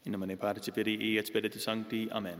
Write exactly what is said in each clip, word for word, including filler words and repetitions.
In nomine Patris et Filii et Spiritus Sancti. Amen.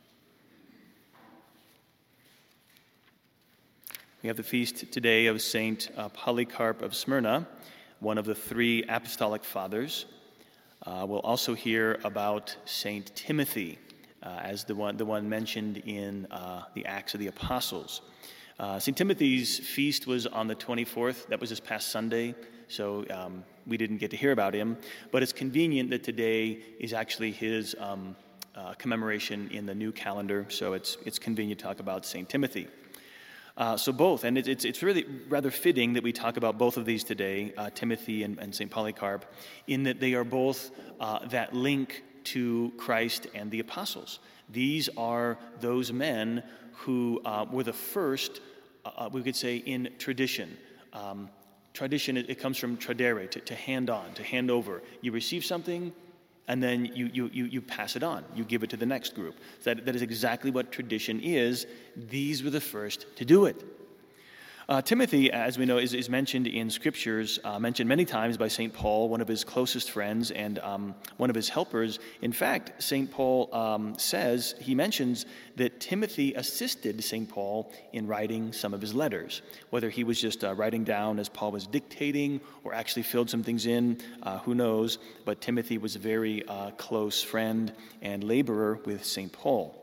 We have the feast today of Saint uh, Polycarp of Smyrna, one of the three apostolic fathers. Uh, we'll also hear about Saint Timothy, uh, as the one the one mentioned in uh, the Acts of the Apostles. Uh, Saint Timothy's feast was on the twenty-fourth. That was this past Sunday, so um, we didn't get to hear about him. But it's convenient that today is actually his um, uh, commemoration in the new calendar, so it's it's convenient to talk about Saint Timothy. Uh, so both, and it, it's it's really rather fitting that we talk about both of these today, uh, Timothy and, and Saint Polycarp, in that they are both uh, that link to Christ and the apostles. These are those men who uh, were the first, uh, we could say, in tradition. Um, tradition, it, it comes from tradere, to, to hand on, to hand over. You receive something, and then you, you, you, you pass it on. You give it to the next group. So that, that is exactly what tradition is. These were the first to do it. Uh, Timothy, as we know, is, is mentioned in Scriptures, uh, mentioned many times by Saint Paul, one of his closest friends and um, one of his helpers. In fact, Saint Paul um, says, he mentions that Timothy assisted Saint Paul in writing some of his letters. Whether he was just uh, writing down as Paul was dictating or actually filled some things in, uh, who knows. But Timothy was a very uh, close friend and laborer with Saint Paul.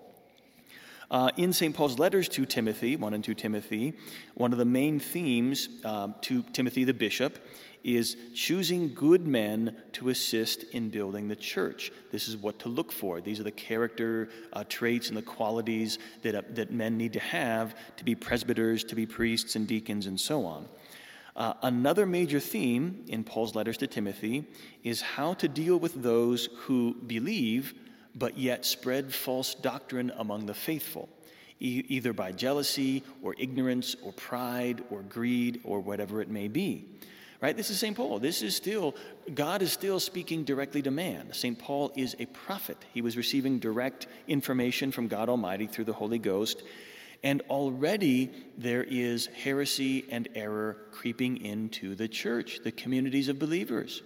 Uh, in Saint Paul's letters to Timothy, one and two Timothy, one of the main themes um, to Timothy the bishop is choosing good men to assist in building the church. This is what to look for. These are the character uh, traits and the qualities that, uh, that men need to have to be presbyters, to be priests and deacons, and so on. Uh, another major theme in Paul's letters to Timothy is how to deal with those who believe but yet spread false doctrine among the faithful, e- either by jealousy or ignorance or pride or greed or whatever it may be. Right? This is Saint Paul. This is still, God is still speaking directly to man. Saint Paul is a prophet. He was receiving direct information from God Almighty through the Holy Ghost. And already there is heresy and error creeping into the church, the communities of believers.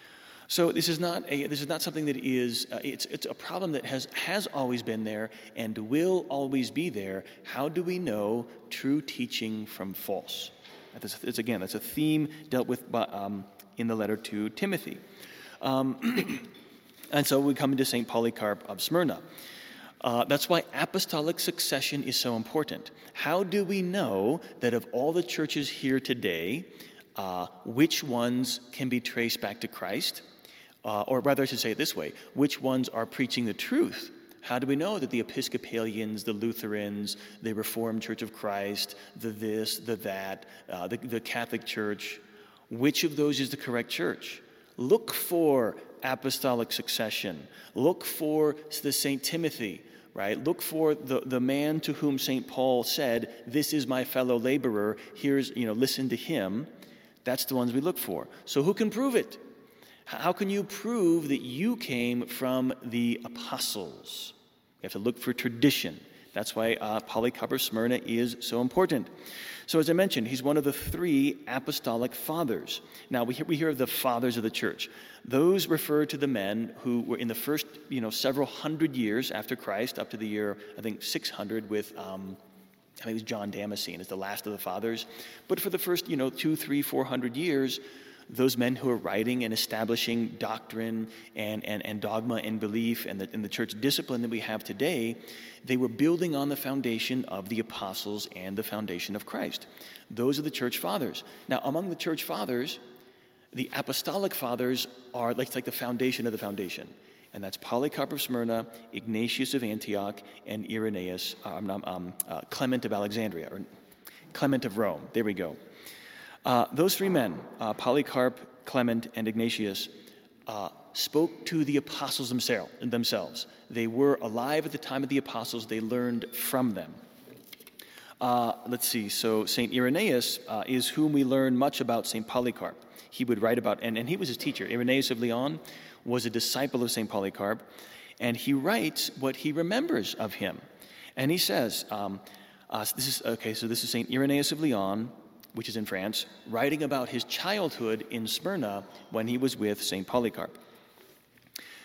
So this is not a this is not something that is uh, it's it's a problem that has has always been there and will always be there. How do we know true teaching from false? That's, it's again that's a theme dealt with by, um, in the letter to Timothy, um, and so we come into Saint Polycarp of Smyrna. Uh, that's why apostolic succession is so important. How do we know that of all the churches here today, uh, which ones can be traced back to Christ? Uh, or rather, I should say it this way, which ones are preaching the truth? How do we know that the Episcopalians, the Lutherans, the Reformed Church of Christ, the this, the that, uh, the, the Catholic Church, which of those is the correct church? Look for apostolic succession. Look for the Saint Timothy, right? Look for the, the man to whom Saint Paul said, this is my fellow laborer, here's, you know, listen to him. That's the ones we look for. So who can prove it? How can you prove that you came from the apostles? You have to look for tradition. That's why uh, Polycarp of Smyrna is so important. So as I mentioned, he's one of the three apostolic fathers. Now, we hear, we hear of the fathers of the church. Those refer to the men who were in the first, you know, several hundred years after Christ, up to the year, I think, six hundred with, um, I think it was John Damascene as the last of the fathers. But for the first, you know, two, three, four hundred years, those men who are writing and establishing doctrine and, and, and dogma and belief and the, and the church discipline that we have today, they were building on the foundation of the apostles and the foundation of Christ. Those are the church fathers. Now, among the church fathers, the apostolic fathers are like, like the foundation of the foundation. And that's Polycarp of Smyrna, Ignatius of Antioch, and Irenaeus, um, um, uh, Clement of Alexandria, or Clement of Rome. There we go. Uh, those three men, uh, Polycarp, Clement, and Ignatius, uh, spoke to the apostles themselves. They were alive at the time of the apostles. They learned from them. Uh, let's see. So Saint Irenaeus uh, is whom we learn much about Saint Polycarp. He would write about, and, and he was his teacher. Irenaeus of Lyon was a disciple of Saint Polycarp, and he writes what he remembers of him. And he says, um, uh, this is okay. So this is Saint Irenaeus of Lyon, which is in France, writing about his childhood in Smyrna when he was with Saint Polycarp.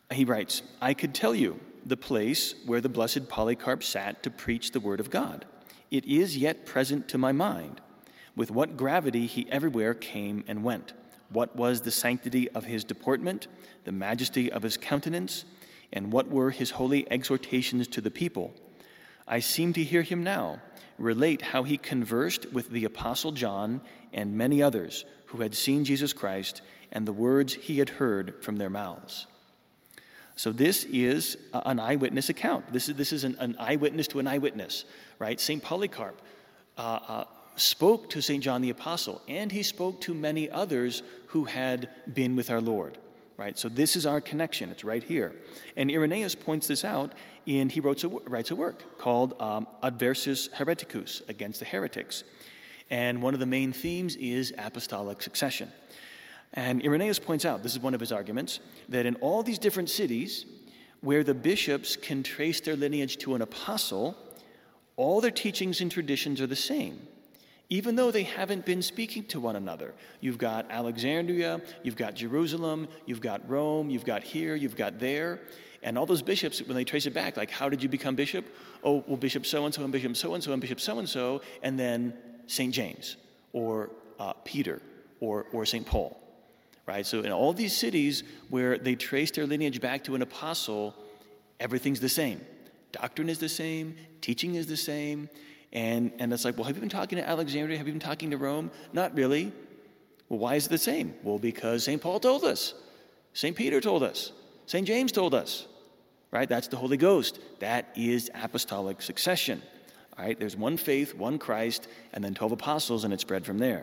He writes, I could tell you the place where the blessed Polycarp sat to preach the word of God. It is yet present to my mind, with what gravity he everywhere came and went. What was the sanctity of his deportment, the majesty of his countenance, and what were his holy exhortations to the people? I seem to hear him now relate how he conversed with the Apostle John and many others who had seen Jesus Christ and the words he had heard from their mouths. So this is an eyewitness account. This is, this is an, an eyewitness to an eyewitness, right? Saint Polycarp uh, uh, spoke to Saint John the Apostle, and he spoke to many others who had been with our Lord, right? So this is our connection. It's right here. And Irenaeus points this out, and he wrote a, writes a work called um, Adversus Hereticus, Against the Heretics. And one of the main themes is apostolic succession. And Irenaeus points out, this is one of his arguments, that in all these different cities where the bishops can trace their lineage to an apostle, all their teachings and traditions are the same, even though they haven't been speaking to one another. You've got Alexandria, you've got Jerusalem, you've got Rome, you've got here, you've got there. And all those bishops, when they trace it back, like, how did you become bishop? Oh, well, Bishop so-and-so and Bishop so-and-so and Bishop so-and-so, and then Saint James or uh, Peter or, or Saint Paul. Right? So in all these cities where they trace their lineage back to an apostle, everything's the same. Doctrine is the same, teaching is the same, and, and it's like, well, have you been talking to Alexandria? Have you been talking to Rome? Not really. Well, why is it the same? Well, because Saint Paul told us. Saint Peter told us. Saint James told us. Right? That's the Holy Ghost. That is apostolic succession. All right? There's one faith, one Christ, and then twelve apostles, and it spread from there.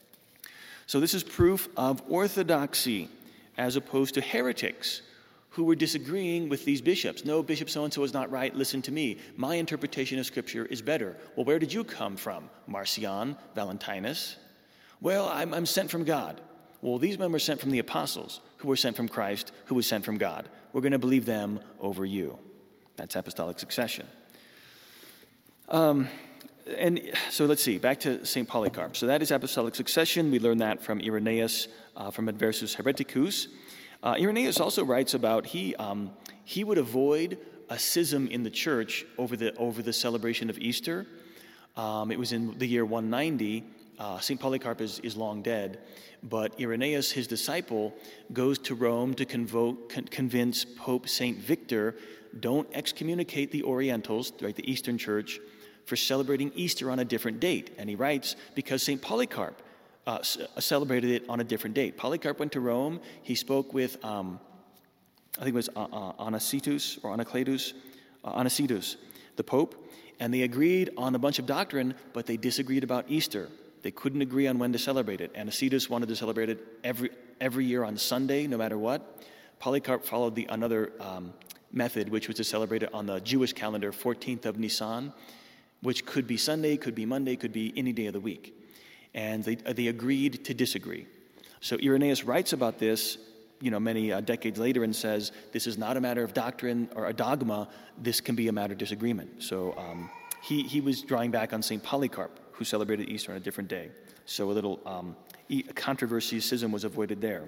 So this is proof of orthodoxy as opposed to heretics who were disagreeing with these bishops. No, Bishop so-and-so is not right. Listen to me. My interpretation of Scripture is better. Well, where did you come from? Marcion, Valentinus? Well, I'm, I'm sent from God. Well, these men were sent from the apostles, who were sent from Christ, who was sent from God. We're going to believe them over you. That's apostolic succession. Um... And so let's see, back to Saint Polycarp. So that is apostolic succession. We learn that from Irenaeus, uh, from Adversus Hereticus. Uh, Irenaeus also writes about he um, he would avoid a schism in the church over the over the celebration of Easter. Um, it was in the year one ninety. Uh, Saint Polycarp is, is long dead, but Irenaeus, his disciple, goes to Rome to convoke, con- convince Pope Saint Victor, don't excommunicate the Orientals, right, the Eastern Church, for celebrating Easter on a different date. And he writes, because Saint Polycarp uh, c- celebrated it on a different date. Polycarp went to Rome. He spoke with, um, I think it was uh, uh, Anacetus or Anacletus, uh, Anacetus, the Pope, and they agreed on a bunch of doctrine, but they disagreed about Easter. They couldn't agree on when to celebrate it. Anacetus wanted to celebrate it every every year on Sunday, no matter what. Polycarp followed the another um, method, which was to celebrate it on the Jewish calendar, fourteenth of Nisan, which could be Sunday, could be Monday, could be any day of the week. And they they agreed to disagree. So Irenaeus writes about this, you know, many uh, decades later and says, this is not a matter of doctrine or a dogma, this can be a matter of disagreement. So um, he, he was drawing back on Saint Polycarp, who celebrated Easter on a different day. So a little um, e- controversy, schism was avoided there.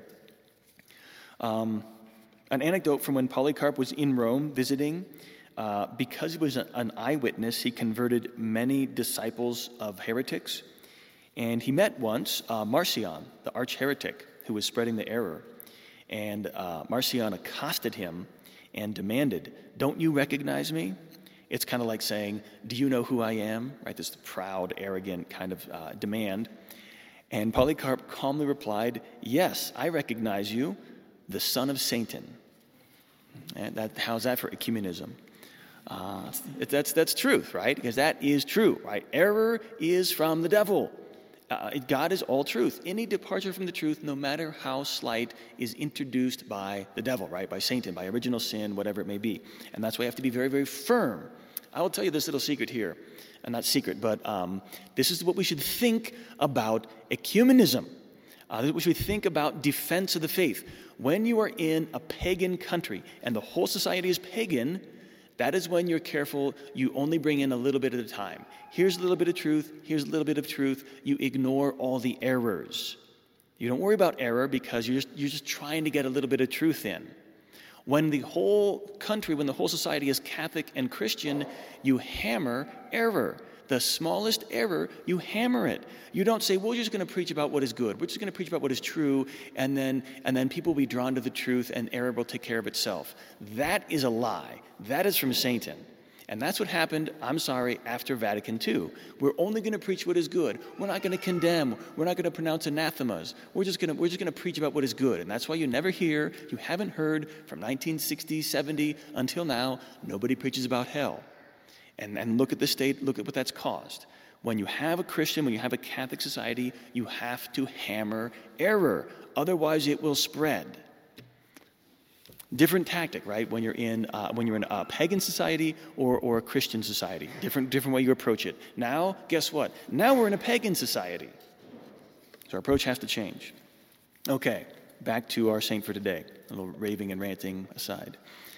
Um, an anecdote from when Polycarp was in Rome visiting, Uh, because he was an eyewitness, he converted many disciples of heretics. And he met once uh, Marcion, the arch-heretic, who was spreading the error. And uh, Marcion accosted him and demanded, don't you recognize me? It's kind of like saying, do you know who I am? Right, this proud, arrogant kind of uh, demand. And Polycarp calmly replied, yes, I recognize you, the son of Satan. And that, how's that for ecumenism? Uh, that's that's truth, right? Because that is true, right? Error is from the devil. Uh, God is all truth. Any departure from the truth, no matter how slight, is introduced by the devil, right? By Satan, by original sin, whatever it may be. And that's why you have to be very, very firm. I will tell you this little secret here. And not secret, but um, this is what we should think about ecumenism. Uh, this is what we should think about defense of the faith. When you are in a pagan country and the whole society is pagan, that is when you're careful. You only bring in a little bit at a time. Here's a little bit of truth. Here's a little bit of truth. You ignore all the errors. You don't worry about error because you're just, you're just trying to get a little bit of truth in. When the whole country, when the whole society is Catholic and Christian, you hammer error. The smallest error, you hammer it. You don't say, well, we're just going to preach about what is good. We're just going to preach about what is true, and then and then people will be drawn to the truth, and error will take care of itself. That is a lie. That is from Satan. And that's what happened, I'm sorry, after Vatican Two. We're only going to preach what is good. We're not going to condemn. We're not going to pronounce anathemas. We're just going to we're just going to preach about what is good. And that's why you never hear, you haven't heard from nineteen sixty, seventy until now, nobody preaches about hell. And, and look at the state, look at what that's caused. When you have a Christian, when you have a Catholic society, you have to hammer error. Otherwise, it will spread. Different tactic, right? When you're in uh, when you're in a pagan society or, or a Christian society. Different different way you approach it. Now, guess what? Now we're in a pagan society. So our approach has to change. Okay, back to our saint for today. A little raving and ranting aside.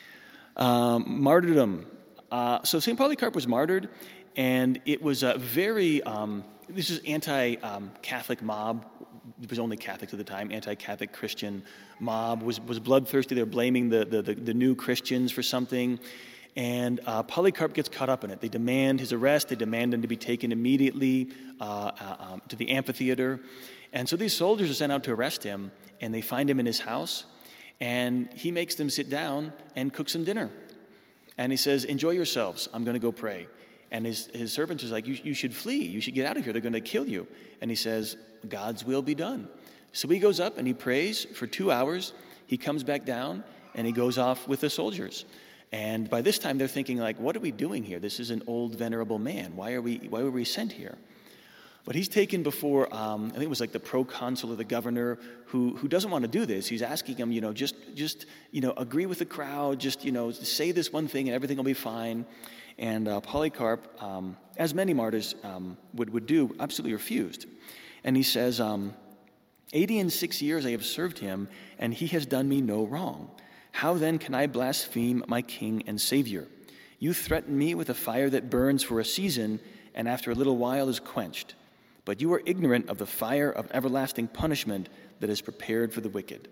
Um, martyrdom. Uh, so Saint Polycarp was martyred, and it was a very, um, this is anti-Catholic um, mob. It was only Catholics at the time. Anti-Catholic Christian mob was, was bloodthirsty. They were blaming the, the, the, the new Christians for something. And uh, Polycarp gets caught up in it. They demand his arrest. They demand him to be taken immediately uh, uh, um, to the amphitheater. And so these soldiers are sent out to arrest him, and they find him in his house. And he makes them sit down and cook some dinner. And he says, enjoy yourselves. I'm going to go pray. And his, his servants are like, you, you should flee. You should get out of here. They're going to kill you. And he says, God's will be done. So he goes up and he prays for two hours. He comes back down and he goes off with the soldiers. And by this time they're thinking like, what are we doing here? This is an old venerable man. Why are we, why were we sent here? But he's taken before, um, I think it was like the proconsul or the governor who who doesn't want to do this. He's asking him, you know, just, just you know, agree with the crowd. Just, you know, say this one thing and everything will be fine. And uh, Polycarp, um, as many martyrs um, would, would do, absolutely refused. And he says, um, eighty and six years I have served him, and he has done me no wrong. How then can I blaspheme my King and Savior? You threaten me with a fire that burns for a season, and after a little while is quenched. But you are ignorant of the fire of everlasting punishment that is prepared for the wicked.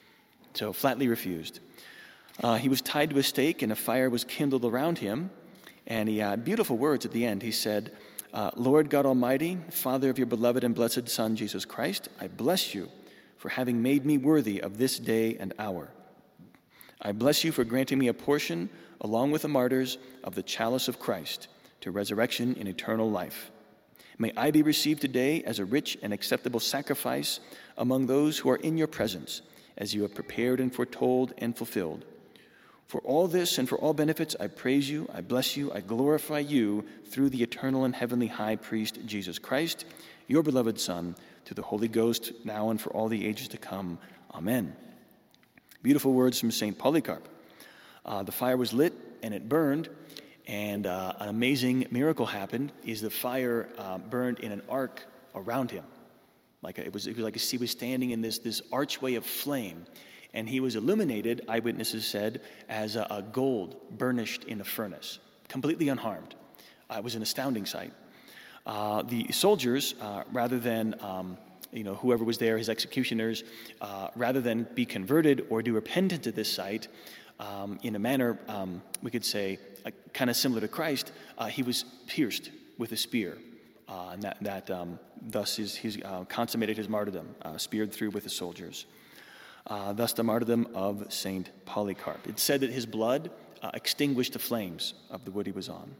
So flatly refused. Uh, he was tied to a stake, and a fire was kindled around him. And he had beautiful words at the end. He said, uh, Lord God Almighty, Father of your beloved and blessed Son, Jesus Christ, I bless you for having made me worthy of this day and hour. I bless you for granting me a portion, along with the martyrs, of the chalice of Christ, to resurrection in eternal life. May I be received today as a rich and acceptable sacrifice among those who are in your presence, as you have prepared and foretold and fulfilled. For all this and for all benefits, I praise you, I bless you, I glorify you through the eternal and heavenly high priest, Jesus Christ, your beloved Son, through the Holy Ghost, now and for all the ages to come. Amen. Beautiful words from Saint Polycarp. Uh, the fire was lit and it burned. And uh, an amazing miracle happened, is the fire uh, burned in an arc around him. Like a, it was, it was like he was standing in this, this archway of flame. And he was illuminated, eyewitnesses said, as a, a gold burnished in a furnace, completely unharmed. Uh, it was an astounding sight. Uh, the soldiers, uh, rather than, um, you know, whoever was there, his executioners, uh, rather than be converted or do repentance at this sight, um, in a manner, um, we could say, uh, kind of similar to Christ, uh, he was pierced with a spear. Uh, and that, that um, thus he's, he's uh, consummated his martyrdom, uh, speared through with the soldiers. Uh, thus the martyrdom of Saint Polycarp. It's said that his blood uh, extinguished the flames of the wood he was on.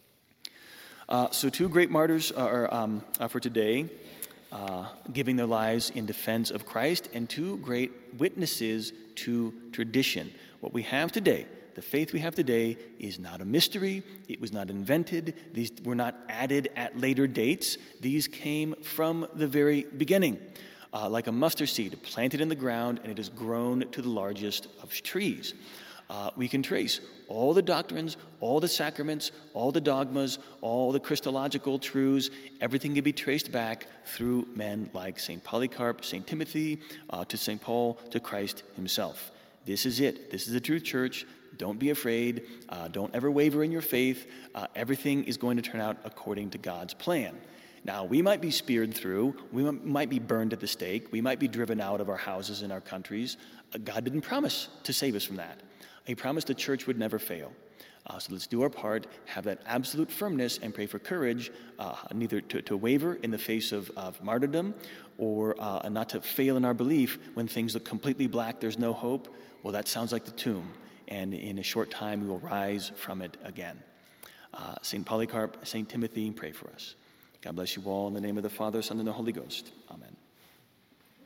Uh, so two great martyrs are um, uh, for today, uh, giving their lives in defense of Christ, and two great witnesses to tradition. What we have today, the faith we have today, is not a mystery. It was not invented. These were not added at later dates. These came from the very beginning, uh, like a mustard seed planted in the ground, and it has grown to the largest of trees. Uh, we can trace all the doctrines, all the sacraments, all the dogmas, all the Christological truths. Everything can be traced back through men like Saint Polycarp, Saint Timothy, uh, to Saint Paul, to Christ himself. This is it. This is the true church. Don't be afraid. Uh, don't ever waver in your faith. Uh, everything is going to turn out according to God's plan. Now, we might be speared through, we might be burned at the stake, we might be driven out of our houses and our countries. Uh, God didn't promise to save us from that. He promised the church would never fail. Uh, so let's do our part, have that absolute firmness, and pray for courage, uh, neither to, to waver in the face of, of martyrdom, or uh, not to fail in our belief when things look completely black, there's no hope. Well, that sounds like the tomb, and in a short time we will rise from it again. Uh, Saint Polycarp, Saint Timothy, pray for us. God bless you all in the name of the Father, Son, and the Holy Ghost. Amen.